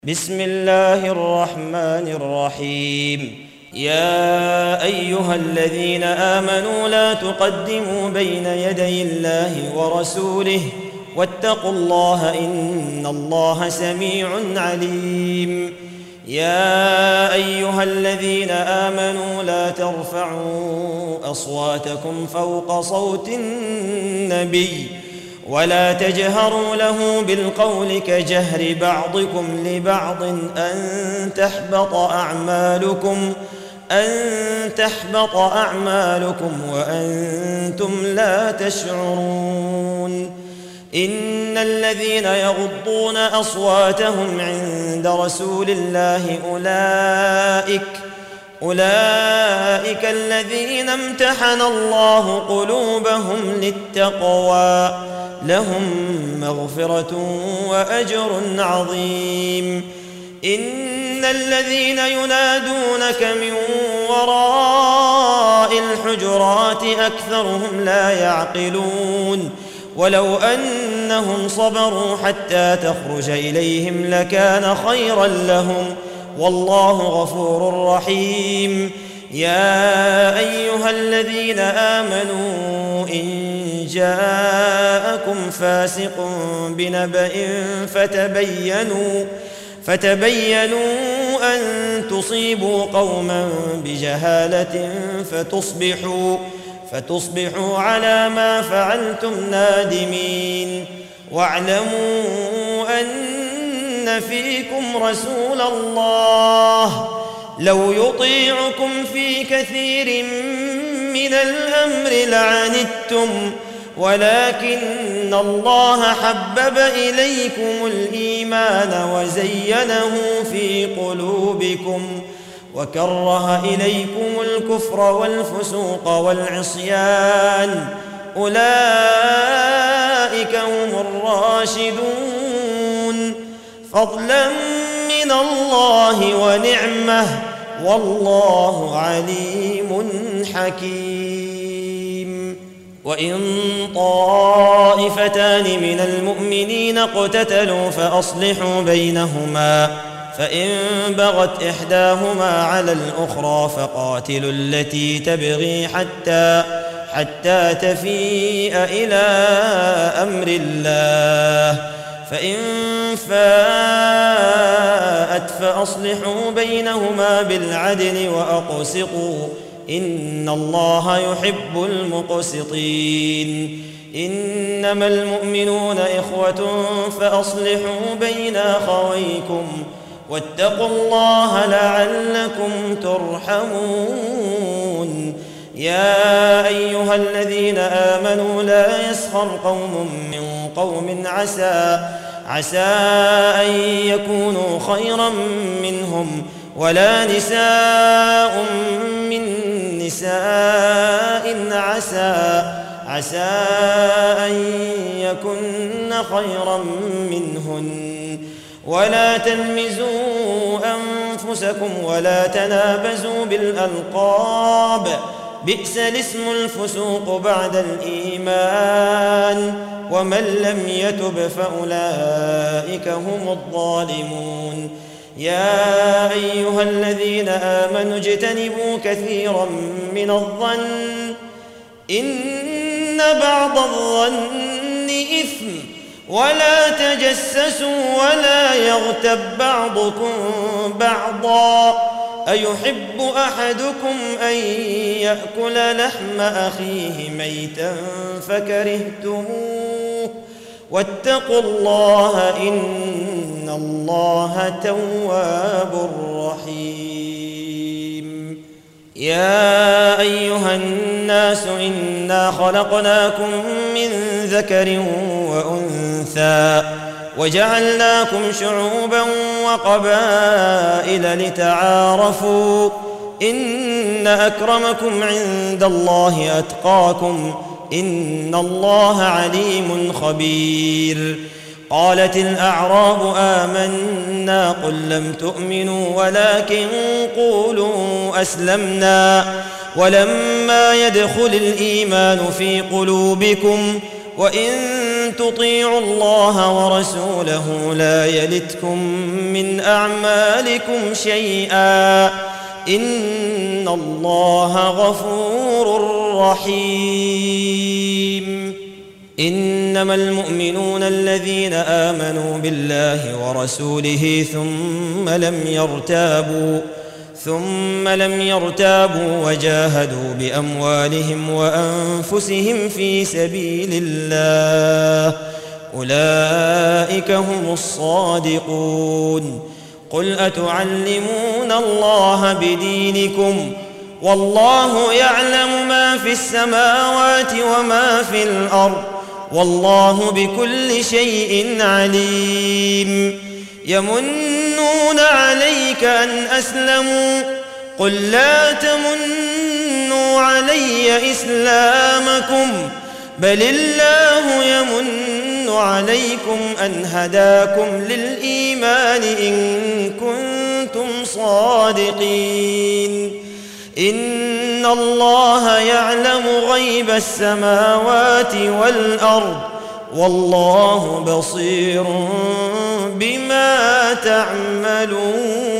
بسم الله الرحمن الرحيم. يا أيها الذين آمنوا لا تقدموا بين يدي الله ورسوله واتقوا الله إن الله سميع عليم. يا أيها الذين آمنوا لا ترفعوا أصواتكم فوق صوت النبي ولا تجهروا له بالقول كجهر بعضكم لبعض أن تحبط أعمالكم وأنتم لا تشعرون. إن الذين يغضون أصواتهم عند رسول الله أولئك الذين امتحن الله قلوبهم للتقوى لهم مغفرة وأجر عظيم. إن الذين ينادونك من وراء الحجرات أكثرهم لا يعقلون. ولو أنهم صبروا حتى تخرج إليهم لكان خيرا لهم والله غفور رحيم. يا أيها الذين آمنوا إن جاءكم فاسق بنبأ فتبينوا أن تصيبوا قوما بجهالة فتصبحوا على ما فعلتم نادمين. واعلموا أن فيكم رسول الله لو يطيعكم في كثير من الأمر لعنتم ولكن الله حبب إليكم الإيمان وزينه في قلوبكم وكره إليكم الكفر والفسوق والعصيان أولئك هم الراشدون فضلا من الله ونعمه والله عليم حكيم. وإن طائفتان من المؤمنين اقتتلوا فأصلحوا بينهما فإن بغت إحداهما على الأخرى فقاتلوا التي تبغي حتى تفيء إلى أمر الله فإن فاءت فأصلحوا بينهما بالعدل وأقسطوا إن الله يحب المقسطين. إنما المؤمنون إخوة فأصلحوا بين أخويكم واتقوا الله لعلكم ترحمون. يا أيها الذين آمنوا لا يسخر قوم من قوم عسى أن يكونوا خيرا منهم ولا نساء من نساء عسى أن يكن خيرا منهن ولا تلمزوا أنفسكم ولا تنابزوا بالألقاب بئس الاسم الفسوق بعد الإيمان ومن لم يتب فأولئك هم الظالمون. يا أيها الذين آمنوا اجتنبوا كثيرا من الظن إن بعض الظن إثم ولا تجسسوا ولا يغتب بعضكم بعضا أيحب أحدكم أن يأكل لحم أخيه ميتا فكرهتموه واتقوا الله إن الله تواب رحيم. يا أيها الناس إنا خلقناكم من ذكر وأنثى وجعلناكم شعوبا وقبائل لتعارفوا إن أكرمكم عند الله أتقاكم إن الله عليم خبير. قالت الأعراب آمنا قل لم تؤمنوا ولكن قولوا أسلمنا ولما يدخل الإيمان في قلوبكم وإن تطيعوا الله ورسوله لا يلتكم من أعمالكم شيئا إن الله غفور رحيم. إنما المؤمنون الذين آمنوا بالله ورسوله ثم لم يرتابوا وجاهدوا بأموالهم وأنفسهم في سبيل الله أولئك هم الصادقون. قل أتعلمون الله بدينكم والله يعلم ما في السماوات وما في الأرض والله بكل شيء عليم. يمنون عليك أن أسلموا قل لا تمنوا علي إسلامكم بل الله يمن عليكم أن هداكم للإيمان إن كنتم صادقين. إن الله يعلم غيب السماوات والأرض والله بصير بما تعملون.